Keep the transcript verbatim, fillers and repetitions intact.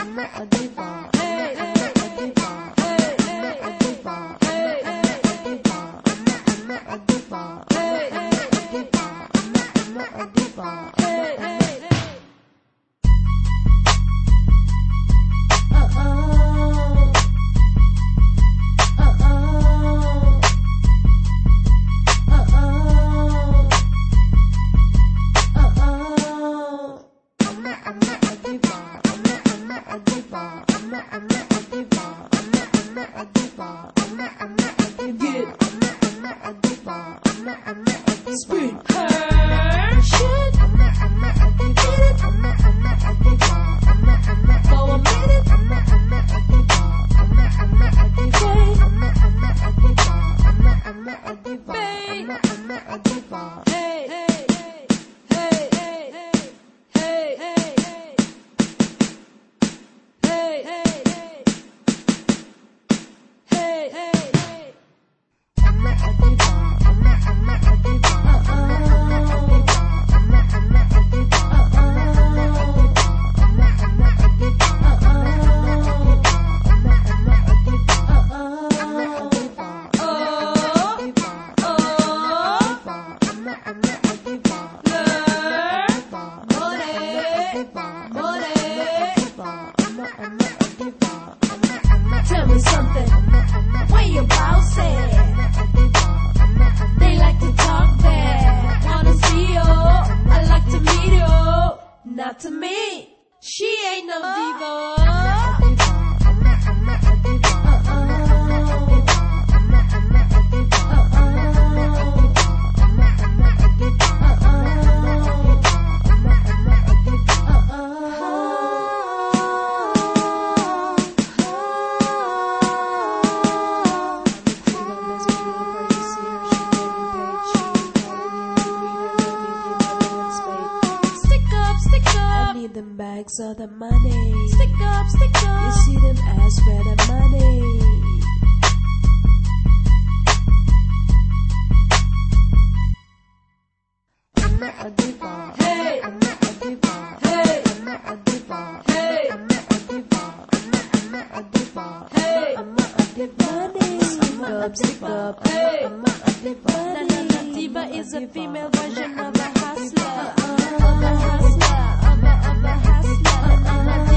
Tell me something, where your boss at? They like to talk back. Wanna see you, I like to meet you. Not to me, she ain't no diva. Them bags of the money. Stick up, stick up. You see them as where the money. I'm not a diva. Hey, I'm not a diva. hey, I'm not a diva. hey, I'm not a diva. I'm not, I'm not a diva. hey. I'm not a diva. Money. Stick up, stick up. Hey, I'm not a diva. na na na. Diva is a female version of a hustler. Of a hustler. Of a of a hustler. Na na na.